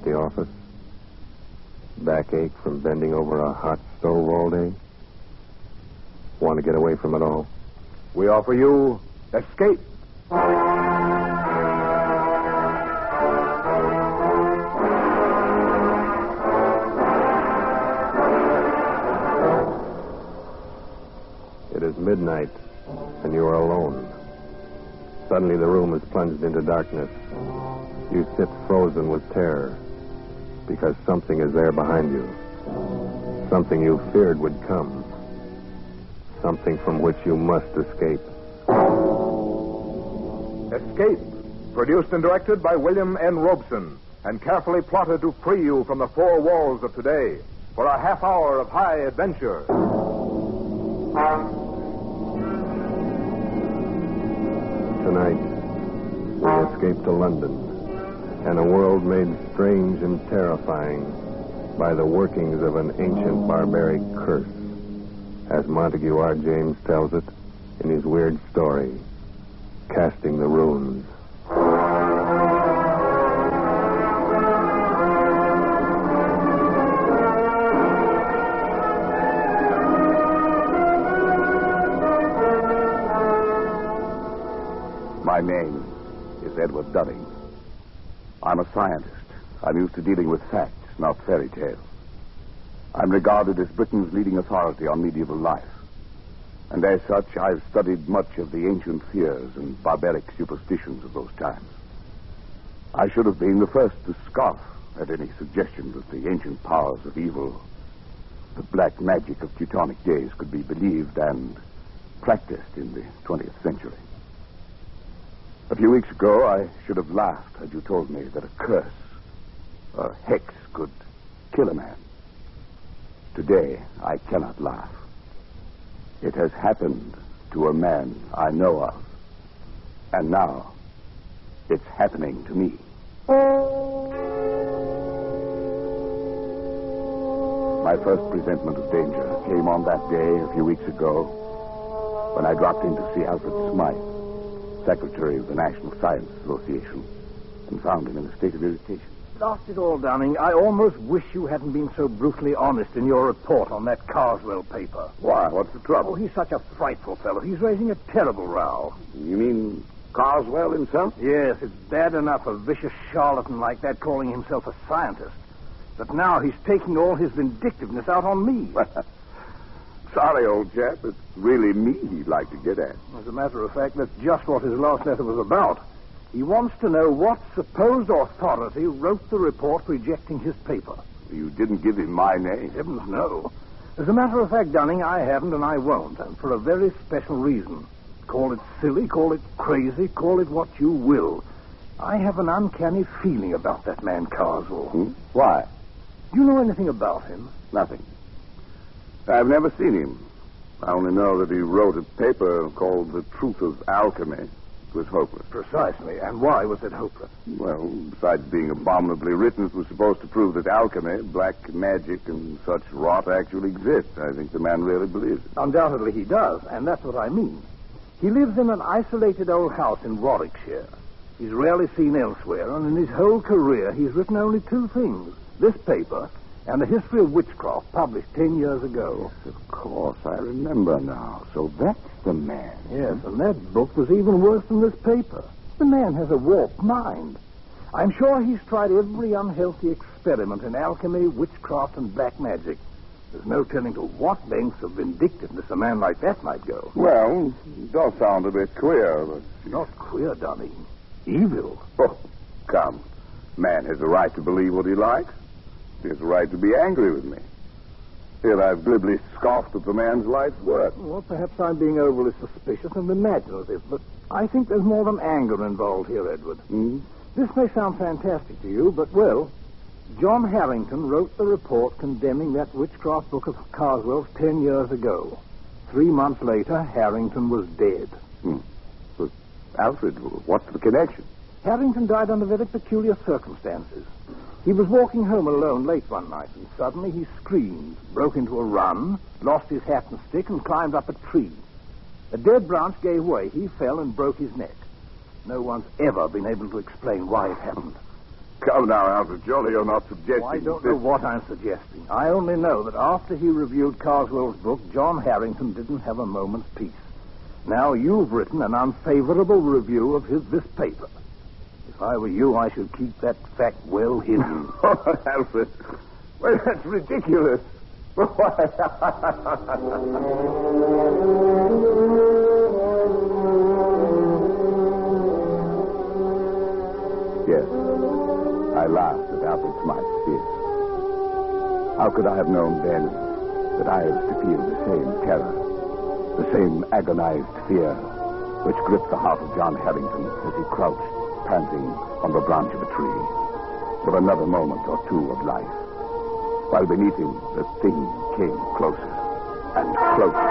at the office? Backache from bending over a hot stove all day? Want to get away from it all? We offer you Escape. It is midnight, and you are alone. Suddenly the room is plunged into darkness. You sit frozen with terror, because something is there behind you. Something you feared would come. Something from which you must escape. Escape, produced and directed by William N. Robeson, and carefully plotted to free you from the four walls of today for a half hour of high adventure. Tonight, we escape to London and a world made strange and terrifying by the workings of an ancient barbaric curse, as Montague R. James tells it in his weird story, Casting the Runes. My name is Edward Dunning. I'm a scientist. I'm used to dealing with facts, not fairy tales. I'm regarded as Britain's leading authority on medieval life. And as such, I've studied much of the ancient fears and barbaric superstitions of those times. I should have been the first to scoff at any suggestion that the ancient powers of evil, the black magic of Teutonic days, could be believed and practiced in the 20th century. A few weeks ago, I should have laughed had you told me that a curse, a hex, could kill a man. Today, I cannot laugh. It has happened to a man I know of. And now, it's happening to me. My first presentiment of danger came on that day a few weeks ago when I dropped in to see Alfred Smythe, Secretary of the National Science Association, and found him in a state of irritation. Lost it all, Dunning. I almost wish you hadn't been so brutally honest in your report on that Carswell paper. Why? What's the trouble? Oh, he's such a frightful fellow. He's raising a terrible row. You mean Carswell himself? Yes, it's bad enough a vicious charlatan like that calling himself a scientist. But now he's taking all his vindictiveness out on me. Sorry, old chap. It's really me he'd like to get at. As a matter of fact, that's just what his last letter was about. He wants to know what supposed authority wrote the report rejecting his paper. You didn't give him my name. Heavens, no. As a matter of fact, Dunning, I haven't and I won't, and for a very special reason. Call it silly, call it crazy, call it what you will. I have an uncanny feeling about that man Carswell. Why? Do you know anything about him? Nothing. I've never seen him. I only know that he wrote a paper called The Truth of Alchemy. It was hopeless. Precisely. And why was it hopeless? Well, besides being abominably written, it was supposed to prove that alchemy, black magic, and such rot actually exist. I think the man really believes it. Undoubtedly he does, and that's what I mean. He lives in an isolated old house in Warwickshire. He's rarely seen elsewhere, and in his whole career he's written only two things. This paper and the history of witchcraft, published 10 years ago. Yes, of course, I remember now. So that's the man. Yes, and that book was even worse than this paper. The man has a warped mind. I'm sure he's tried every unhealthy experiment in alchemy, witchcraft, and black magic. There's no telling to what lengths of vindictiveness a man like that might go. Well, it does sound a bit queer, but... Not queer, Dunning. Evil. Oh, come. Man has a right to believe what he likes. He has a right to be angry with me. Here I've glibly scoffed at the man's life's work. Well, perhaps I'm being overly suspicious and imaginative, but I think there's more than anger involved here, Edward. This may sound fantastic to you, but, well, John Harrington wrote the report condemning that witchcraft book of Carswell's 10 years ago. 3 months later, Harrington was dead. But, Alfred, what's the connection? Harrington died under very peculiar circumstances. He was walking home alone late one night, and suddenly he screamed, broke into a run, lost his hat and stick, and climbed up a tree. A dead branch gave way. He fell and broke his neck. No one's ever been able to explain why it happened. Come now, Alfred. Surely you're not suggesting... I don't know what I'm suggesting. I only know that after he reviewed Carswell's book, John Harrington didn't have a moment's peace. Now you've written an unfavorable review of this paper. If I were you, I should keep that fact well hidden. Oh, Alfred. Well, that's ridiculous. Yes, I laughed at Alfred Smythe's fear. How could I have known then that I was to feel the same terror, the same agonized fear which gripped the heart of John Harrington as he crouched, panting, on the branch of a tree, for another moment or two of life, while beneath him the thing came closer and closer.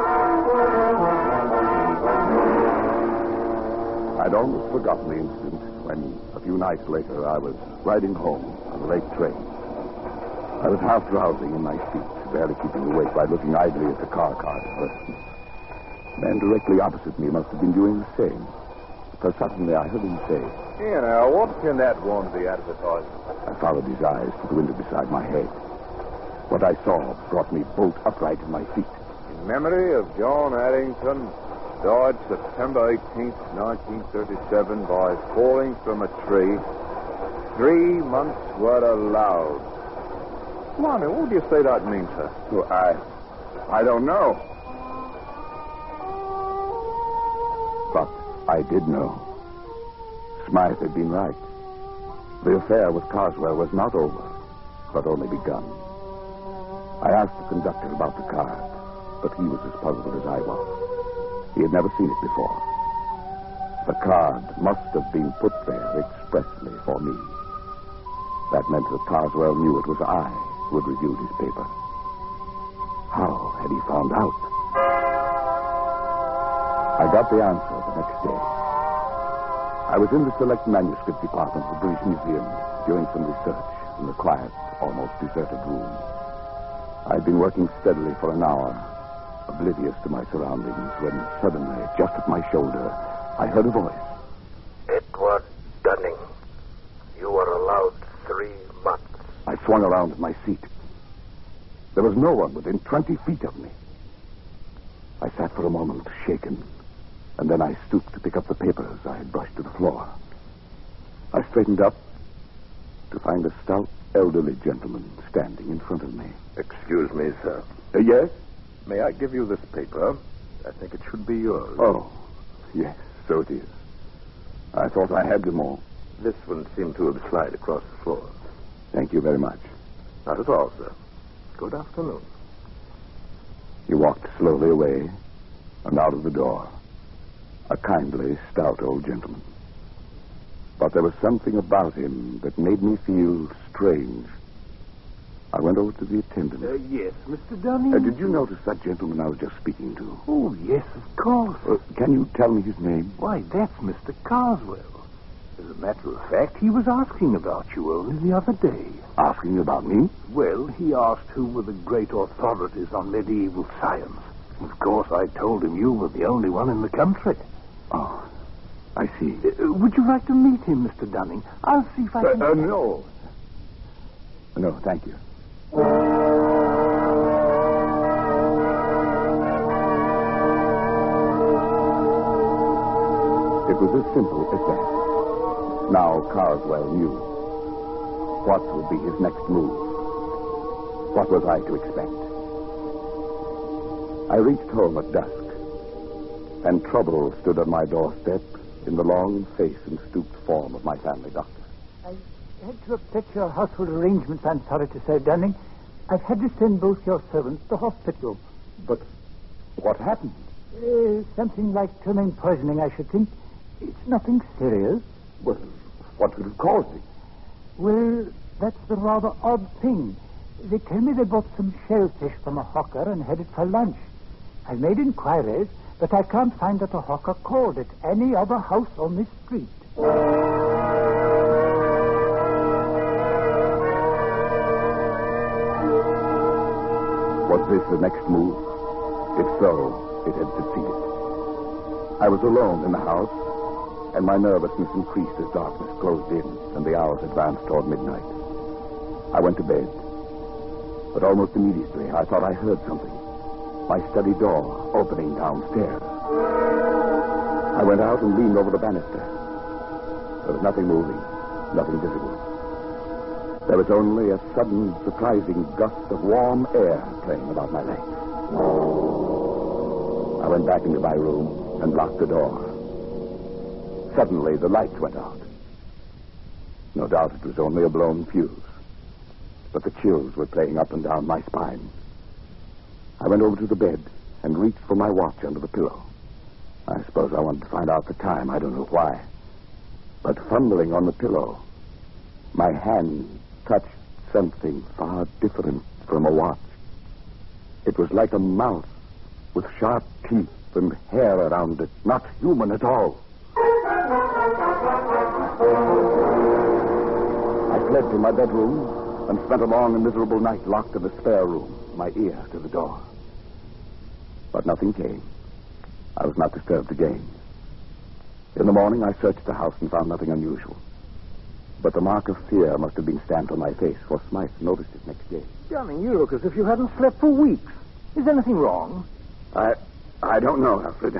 I'd almost forgotten the incident when, a few nights later, I was riding home on a late train. I was half drowsing in my seat, barely keeping awake by looking idly at the car card person. The man directly opposite me must have been doing the same, for suddenly I heard him say, "Here now, what's in that Wannsee advertisement?" I followed his eyes to the window beside my head. What I saw brought me bolt upright in my feet. In memory of John Harrington, died September 18th, 1937, by falling from a tree. 3 months were allowed. Blimey, what do you say that means, sir? Well, I don't know. But I did know. Smythe had been right. The affair with Carswell was not over, but only begun. I asked the conductor about the card, but he was as puzzled as I was. He had never seen it before. The card must have been put there expressly for me. That meant that Carswell knew it was I who had reviewed his paper. How had he found out? I got the answer the next day. I was in the select manuscript department of the British Museum doing some research in the quiet, almost deserted room. I'd been working steadily for an hour, oblivious to my surroundings, when suddenly, just at my shoulder, I heard a voice. "Edward Dunning, you are allowed 3 months. I swung around in my seat. There was no one within 20 feet of me. I sat for a moment, shaken, and then I stooped to pick up the papers I had brushed to the floor. I straightened up to find a stout, elderly gentleman standing in front of me. Excuse me, sir. Yes? May I give you this paper? I think it should be yours. Oh, yes, so it is. I thought I had them all. This one seemed to have slid across the floor. Thank you very much. Not at all, sir. Good afternoon. He walked slowly away and out of the door. A kindly, stout old gentleman. But there was something about him that made me feel strange. I went over to the attendant. Yes, Mr. Dunning? Did you notice that gentleman I was just speaking to? Oh, yes, of course. Can you tell me his name? Why, that's Mr. Carswell. As a matter of fact, he was asking about you only the other day. Asking about me? Well, he asked who were the great authorities on medieval science. Of course, I told him you were the only one in the country. Oh, I see. Would you like to meet him, Mr. Dunning? I'll see if I can... No. No, thank you. It was as simple as that. Now Carswell knew. What would be his next move? What was I to expect? I reached home at dusk, and trouble stood on my doorstep in the long face and stooped form of my family doctor. I had to upset your household arrangements, I'm sorry to say, Dunning. I've had to send both your servants to hospital. But what happened? Something like ptomaine poisoning, I should think. It's nothing serious. Well, what could have caused it? Well, that's the rather odd thing. They tell me they bought some shellfish from a hawker and had it for lunch. I've made inquiries, but I can't find that a hawker called at any other house on this street. Was this the next move? If so, it had succeeded. I was alone in the house, and my nervousness increased as darkness closed in and the hours advanced toward midnight. I went to bed, but almost immediately I thought I heard something. My study door opening downstairs. I went out and leaned over the banister. There was nothing moving, nothing visible. There was only a sudden, surprising gust of warm air playing about my legs. I went back into my room and locked the door. Suddenly, the lights went out. No doubt it was only a blown fuse, but the chills were playing up and down my spine. I went over to the bed and reached for my watch under the pillow. I suppose I wanted to find out the time. I don't know why. But fumbling on the pillow, my hand touched something far different from a watch. It was like a mouse with sharp teeth and hair around it, not human at all. I fled from my bedroom and spent a long and miserable night locked in the spare room, my ear to the door. But nothing came. I was not disturbed again. In the morning, I searched the house and found nothing unusual. But the mark of fear must have been stamped on my face, for Smythe noticed it next day. Dunning, you look as if you hadn't slept for weeks. Is anything wrong? I don't know, Alfred.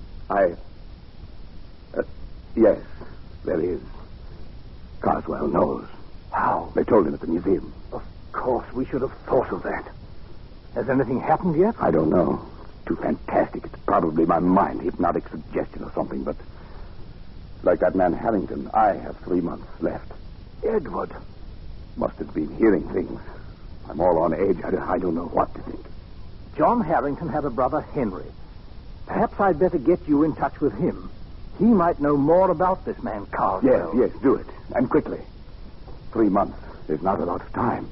Yes, there is. Carswell knows. How? They told him at the museum. Of course, we should have thought of that. Has anything happened yet? I don't know. Too fantastic. It's probably my mind, hypnotic suggestion or something, but like that man Harrington, I have 3 months left. Edward. Must have been hearing things. I'm all on edge. I don't know what to think. John Harrington had a brother, Henry. Perhaps I'd better get you in touch with him. He might know more about this man, Carswell. Yes, do it. And quickly. 3 months is not a lot of time.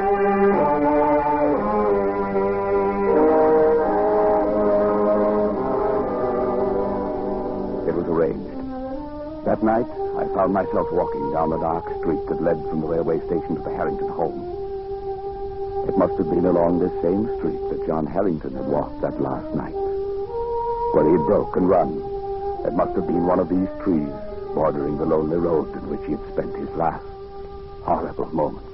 It was arranged. That night, I found myself walking down the dark street that led from the railway station to the Harrington home. It must have been along this same street that John Harrington had walked that last night. Where he had broke and run. It must have been one of these trees bordering the lonely road in which he had spent his last horrible moments.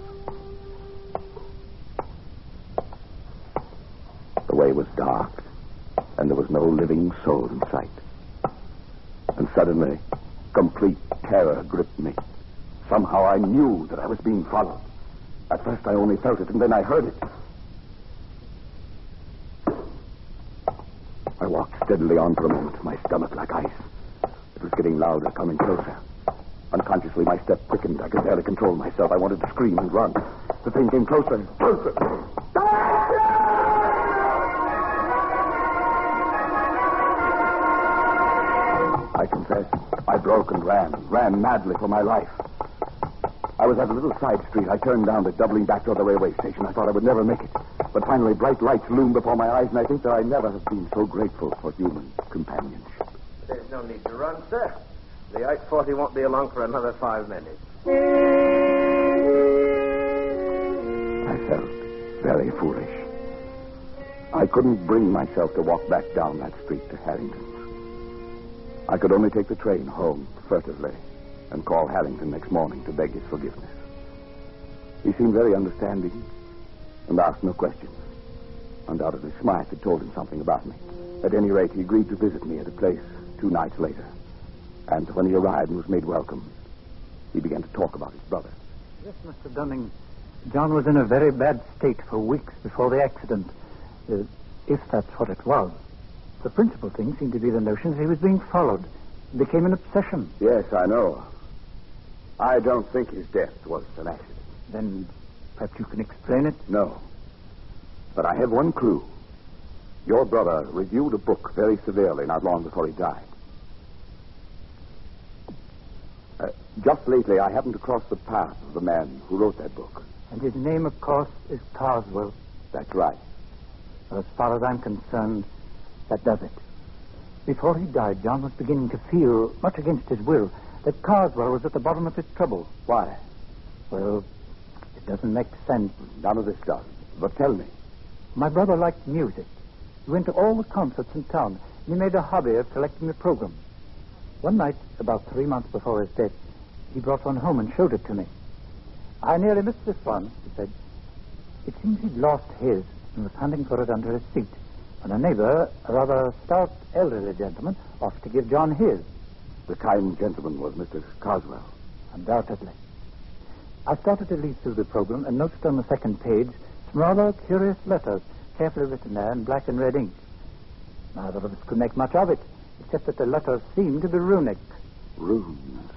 The way was dark, and there was no living soul in sight. And suddenly, complete terror gripped me. Somehow I knew that I was being followed. At first I only felt it, and then I heard it. I walked steadily on for a moment, my stomach like ice. It was getting louder, coming closer. Unconsciously, my step quickened. I could barely control myself. I wanted to scream and run. The thing came closer and closer. I confess, I broke and ran madly for my life. I was at a little side street. I turned down it, doubling back toward the railway station. I thought I would never make it. But finally, bright lights loomed before my eyes, and I think that I never have been so grateful for human companionship. There's no need to run, sir. The 840 won't be along for another 5 minutes. I felt very foolish. I couldn't bring myself to walk back down that street to Harrington's. I could only take the train home furtively and call Harrington next morning to beg his forgiveness. He seemed very understanding and asked no questions. Undoubtedly, Smythe had told him something about me. At any rate, he agreed to visit me at a place 2 nights later. And when he arrived and was made welcome, he began to talk about his brother. Yes, Mr. Dunning. John was in a very bad state for weeks before the accident, if that's what it was. The principal thing seemed to be the notion that he was being followed. It became an obsession. Yes, I know. I don't think his death was an accident. Then perhaps you can explain it? No. But I have one clue. Your brother reviewed a book very severely not long before he died. Just lately, I happened to cross the path of the man who wrote that book. And his name, of course, is Carswell. That's right. Well, as far as I'm concerned, that does it. Before he died, John was beginning to feel, much against his will, that Carswell was at the bottom of his trouble. Why? Well, it doesn't make sense. None of this does. But tell me. My brother liked music. He went to all the concerts in town, and he made a hobby of collecting the programs. One night, about 3 months before his death, he brought one home and showed it to me. I nearly missed this one, he said. It seems he'd lost his and was hunting for it under his seat when a neighbor, a rather stout elderly gentleman, offered to give John his. The kind gentleman was Mr. Carswell. Undoubtedly. I started to leaf through the program and noticed on the second page some rather curious letters, carefully written there in black and red ink. Neither of us could make much of it, except that the letters seemed to be runic. Runes.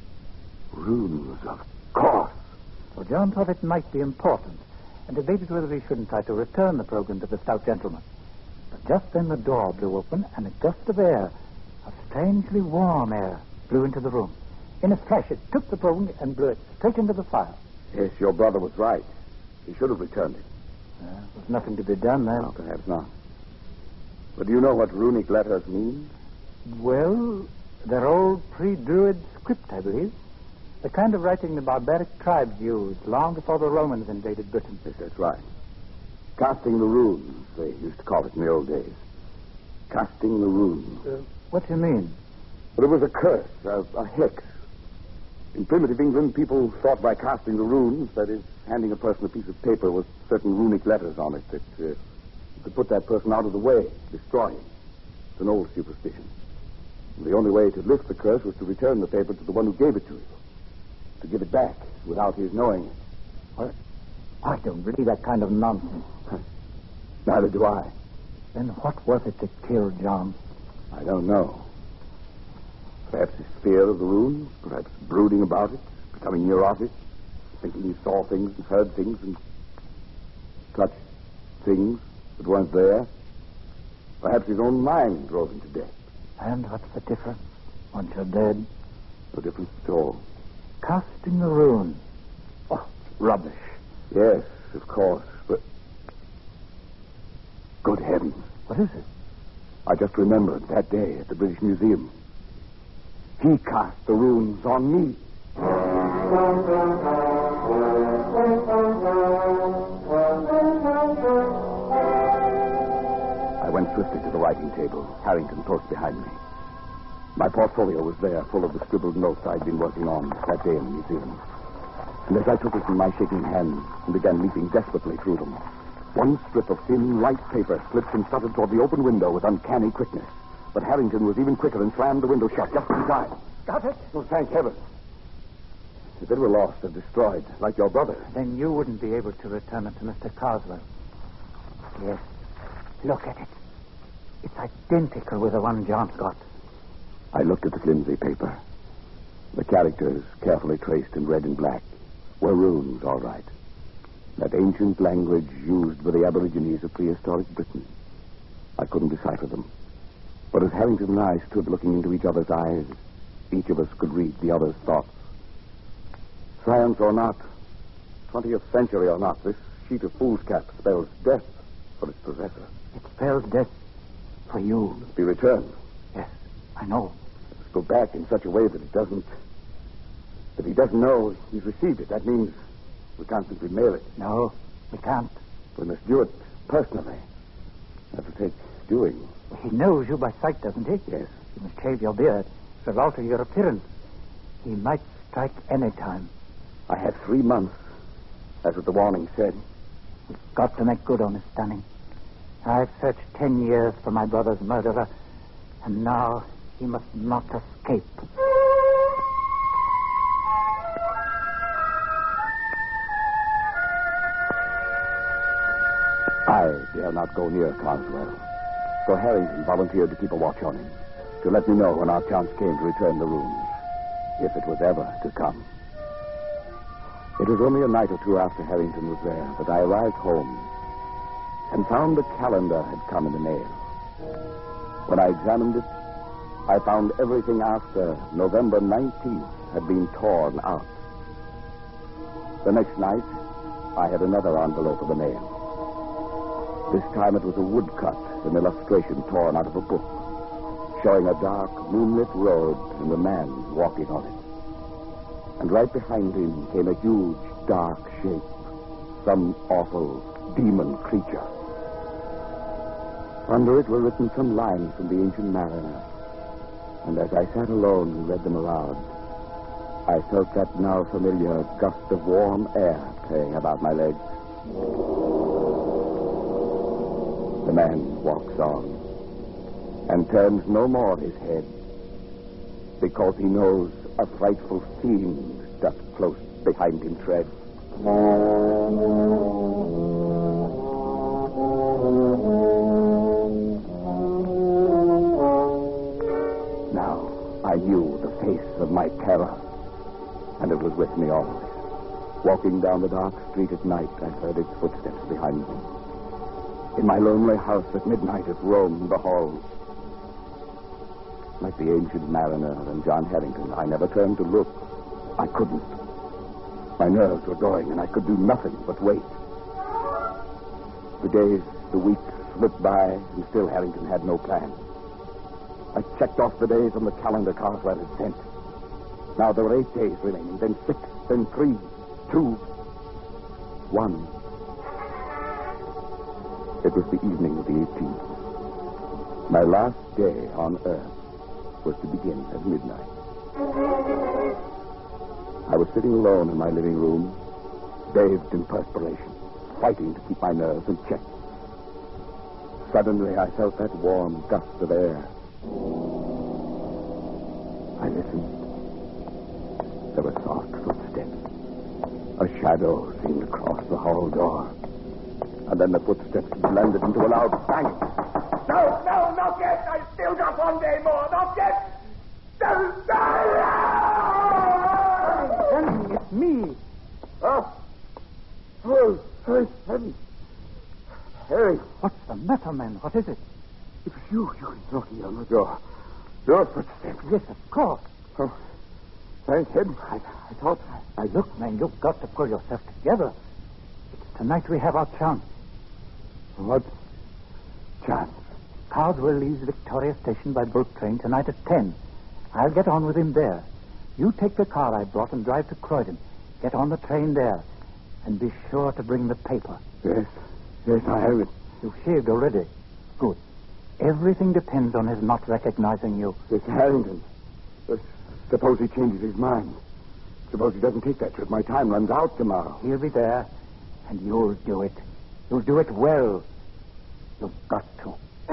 Runes, of course. So John thought it might be important, and debated whether we shouldn't try to return the program to the stout gentleman. But just then the door blew open, and a gust of air, a strangely warm air, blew into the room. In a flash, it took the program and blew it straight into the fire. Yes, your brother was right. He should have returned it. There was nothing to be done then. No, perhaps not. But do you know what runic letters mean? Well, they're old pre-Druid script, I believe. The kind of writing the barbaric tribes used long before the Romans invaded Britain. Yes, that's right. Casting the runes, they used to call it in the old days. Casting the runes. What do you mean? But it was a curse, a hex. In primitive England, people thought by casting the runes, that is, handing a person a piece of paper with certain runic letters on it, that could put that person out of the way, destroy him. It's an old superstition. And the only way to lift the curse was to return the paper to the one who gave it to you. To give it back without his knowing it. What? I don't believe that kind of nonsense. Neither do I. Then what was it that killed John? I don't know. Perhaps his fear of the runes, perhaps brooding about it, becoming neurotic, thinking he saw things and heard things and touched things that weren't there. Perhaps his own mind drove him to death. And what's the difference once you're dead? No difference at all. Casting the rune. Oh, rubbish. Yes, of course, but... Good heavens. What is it? I just remembered that day at the British Museum. He cast the runes on me. I went swiftly to the writing table, Harrington close behind me. My portfolio was there, full of the scribbled notes I'd been working on that day in the museum. And as I took it in my shaking hand and began leaping desperately through them, one strip of thin, light paper slipped and fluttered toward the open window with uncanny quickness. But Harrington was even quicker and slammed the window shut just in time. Got it? Oh, thank heaven. If it were lost or destroyed, like your brother. Then you wouldn't be able to return it to Mr. Carswell. Yes. Look at it. It's identical with the one John's got. I looked at the flimsy paper. The characters, carefully traced in red and black, were runes, all right. That ancient language used by the Aborigines of prehistoric Britain. I couldn't decipher them. But as Harrington and I stood looking into each other's eyes, each of us could read the other's thoughts. Science or not, 20th century or not, this sheet of foolscap spells death for its possessor. It spells death for you. Be returned. Yes, I know. Let's go back in such a way that he doesn't know he's received it. That means we can't simply mail it. No, we can't. We must do it personally. That'll take doing. He knows you by sight, doesn't he? Yes. You must shave your beard. It'll alter your appearance. He might strike any time. I have 3 months. That's what the warning said. We've got to make good on his stunning. I've searched 10 years for my brother's murderer, and now he must not escape. I dare not go near Carswell. So Harrington volunteered to keep a watch on him, to let me know when our chance came to return the runes, if it was ever to come. It was only a night or two after Harrington was there that I arrived home and found the calendar had come in the mail. When I examined it, I found everything after November 19th had been torn out. The next night, I had another envelope of the mail. This time it was a woodcut, an illustration torn out of a book, showing a dark, moonlit road and a man walking on it. And right behind him came a huge, dark shape, some awful demon creature. Under it were written some lines from the Ancient Mariner. And as I sat alone and read them aloud, I felt that now familiar gust of warm air playing about my legs. The man walks on and turns no more his head, because he knows a frightful fiend doth close behind him tread. Now I knew the face of my terror, and it was with me always. Walking down the dark street at night, I heard its footsteps behind me. In my lonely house at midnight, it roamed the halls. Like the ancient mariner and John Harrington, I never turned to look. I couldn't. My nerves were going, and I could do nothing but wait. The days, the weeks slipped by, and still Harrington had no plan. I checked off the days on the calendar Carswell had sent. Now there were 8 days remaining, then 6, then 3, 2, 1. It was the evening of the 18th. My last day on Earth was to begin at midnight. I was sitting alone in my living room, bathed in perspiration, fighting to keep my nerves in check. Suddenly, I felt that warm gust of air. I listened. There were soft footsteps. A shadow seemed to cross the hall door. And then the footsteps blended into a loud bang. No, not yet. I still got 1 day more. Not yet. Henry, it's me. Oh, thank heaven. Harry. What's the matter, man? What is it? It was you knocking on the door. Your footsteps. Yes, of course. Oh, thank heaven. I thought... Now, look, man, you've got to pull yourself together. It's tonight we have our chance. What chance? Carswell leaves Victoria Station by boat train tonight at 10. I'll get on with him there. You take the car I brought and drive to Croydon. Get on the train there. And be sure to bring the paper. Yes, I have it. You've shaved already. Good. Everything depends on his not recognizing you. Mr. Harrington. Suppose he changes his mind. Suppose he doesn't take that trip. My time runs out tomorrow. He'll be there, and you'll do it. You'll do it well. You've got to. I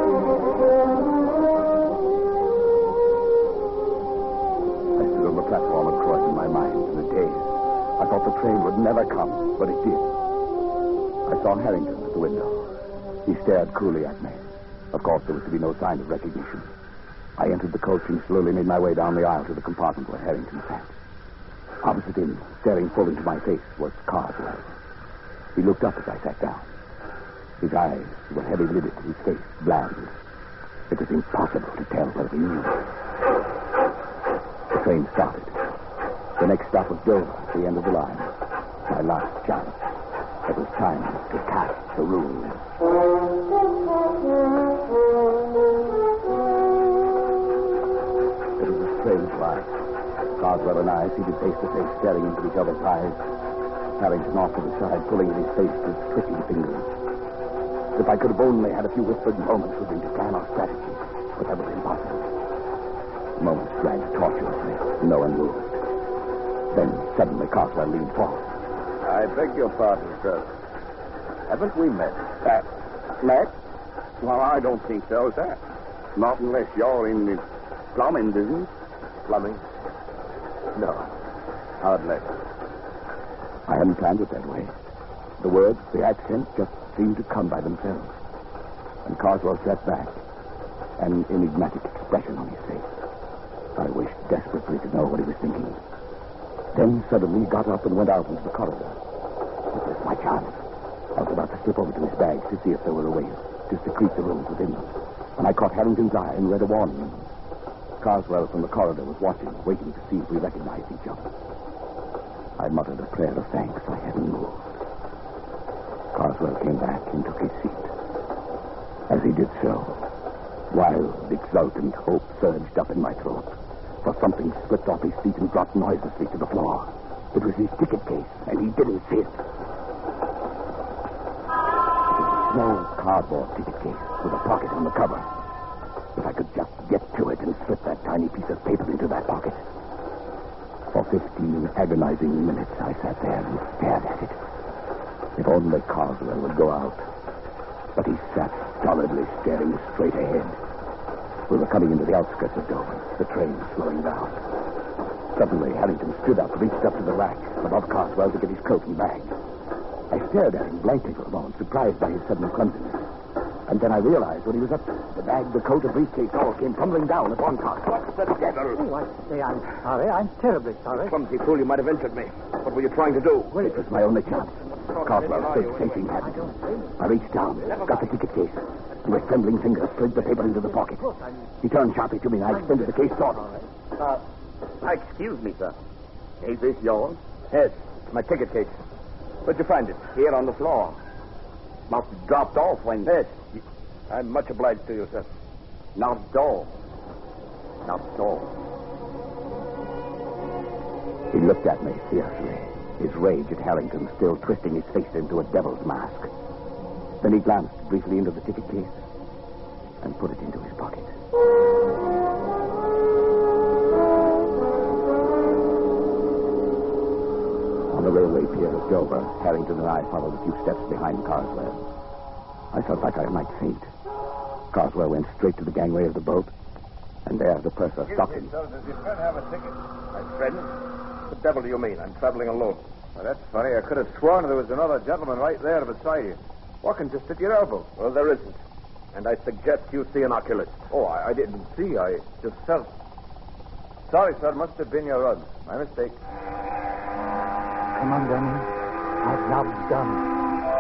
stood on the platform of Croydon, my mind in a daze. I thought the train would never come, but it did. I saw Harrington at the window. He stared coolly at me. Of course, there was to be no sign of recognition. I entered the coach and slowly made my way down the aisle to the compartment where Harrington sat. Opposite him, staring full into my face, was Carswell. He looked up as I sat down. His eyes were heavy-lidded, his face bland. It was impossible to tell whether he knew. The train started. The next stop was Dover, at the end of the line. My last chance. It was time to cast the rune. It was a strange ride. Carswell and I seated face to face, staring into each other's eyes. Harrington off to the side, pulling at his face with twitching fingers. If I could have only had a few whispered moments with him to plan our strategy, but that was impossible. Moments dragged tortuously. No one moved. Then suddenly Carswell leaned forward. I beg your pardon, sir. Haven't we met? Met? Well, I don't think so, sir. Not unless you're in the plumbing business. Plumbing? No. Hardly. I hadn't planned it that way. The words, the accent just seemed to come by themselves. And Carswell sat back, an enigmatic expression on his face. I wished desperately to know what he was thinking. Then suddenly he got up and went out into the corridor. It was my chance. I was about to slip over to his bag to see if there were a way to secrete the rooms within them. When I caught Harrington's eye and read a warning. Carswell from the corridor was watching, waiting to see if we recognized each other. I muttered a prayer of thanks I hadn't moved. Carswell came back and took his seat. As he did so, wild, exultant hope surged up in my throat. For something slipped off his feet and dropped noiselessly to the floor. It was his ticket case, and he didn't see it. It was a small cardboard ticket case with a pocket on the cover. If I could just get to it and slip that tiny piece of paper into that pocket. For 15 agonizing minutes, I sat there and stared at it. If only Carswell would go out. But he sat stolidly staring straight ahead. We were coming into the outskirts of Dover, the train slowing down. Suddenly, Harrington stood up, reached up to the rack above Carswell to get his coat and bag. I stared at him blankly for a moment, surprised by his sudden clumsiness. And then I realized what he was up to. The bag, the coat, the briefcase all came tumbling down upon Carswell. What's the devil? Oh, I say I'm sorry. I'm terribly sorry. Clumsy fool, you might have injured me. What were you trying to do? Well, it was my only chance. Carswell stood facing Harrington. I reached down, got the ticket case, and with trembling fingers slid the paper into the pocket. He turned sharply to me, and I extended the case toward him. Excuse me, sir. Is this yours? Yes, it's my ticket case. Where'd you find it? Here on the floor. Must have dropped off when... Yes. I'm much obliged to you, sir. Not all. Not all. He looked at me fiercely, his rage at Harrington still twisting his face into a devil's mask. Then he glanced briefly into the ticket case and put it into his pocket. On the railway pier at Dover, Harrington and I followed a few steps behind Carswell. I felt like I might faint. Carswell went straight to the gangway of the boat, and there the purser stopped him. Does your friend have a ticket? My friend? What the devil do you mean? I'm traveling alone. Well, that's funny. I could have sworn there was another gentleman right there beside you, walking just at your elbow. Well, there isn't. And I suggest you see an oculist. Oh, I didn't see. I just felt. Sorry, sir. Must have been your rug. My mistake. Come on, Danny. Our job's done.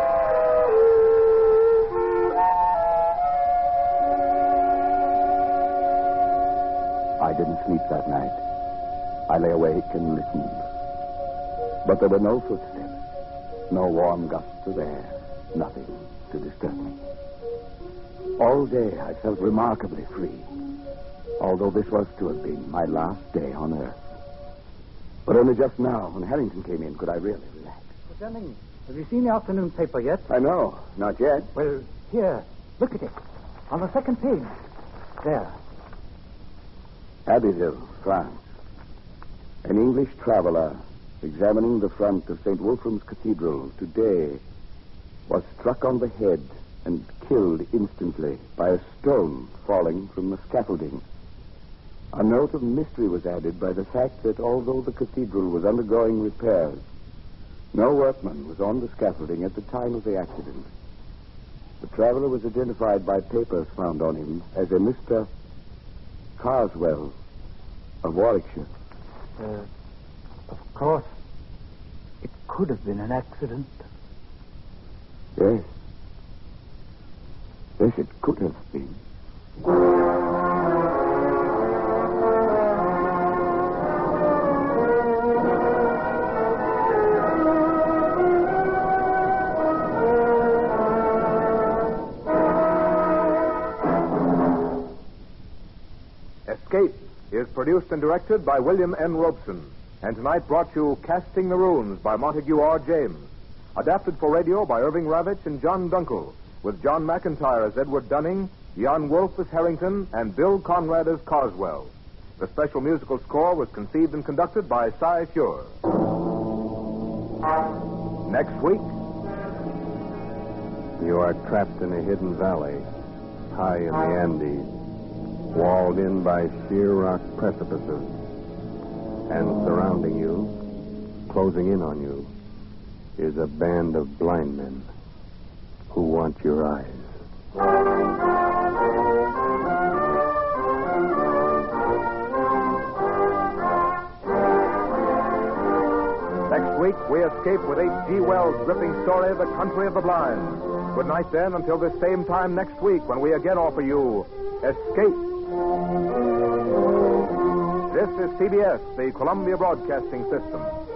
I didn't sleep that night. I lay awake and listened. But there were no footsteps, no warm gusts of air, nothing to disturb me. All day I felt remarkably free, although this was to have been my last day on Earth. But only just now, when Harrington came in, could I really relax. Jennings, have you seen the afternoon paper yet? I know, not yet. Well, here, look at it. On the second page. There. Abbeville, France. An English traveler examining the front of St. Wolfram's Cathedral today was struck on the head and killed instantly by a stone falling from the scaffolding. A note of mystery was added by the fact that although the cathedral was undergoing repairs, no workman was on the scaffolding at the time of the accident. The traveler was identified by papers found on him as a Mr. Carswell of Warwickshire. Of course, it could have been an accident. Yes. Yes, it could have been. Escape is produced and directed by William N. Robeson, and tonight brought you Casting the Runes by Montague R. James. Adapted for radio by Irving Ravitch and John Dunkel, with John McIntyre as Edward Dunning, Jan Wolfe as Harrington, and Bill Conrad as Carswell. The special musical score was conceived and conducted by Cy Fure. Next week, you are trapped in a hidden valley, high in the Andes, walled in by sheer rock precipices, and surrounding you, closing in on you, is a band of blind men who want your eyes. next week we escape with H.G. Wells' gripping story, The Country of the Blind. Good night, then, until this same time next week when we again offer you Escape. This is CBS, the Columbia Broadcasting System.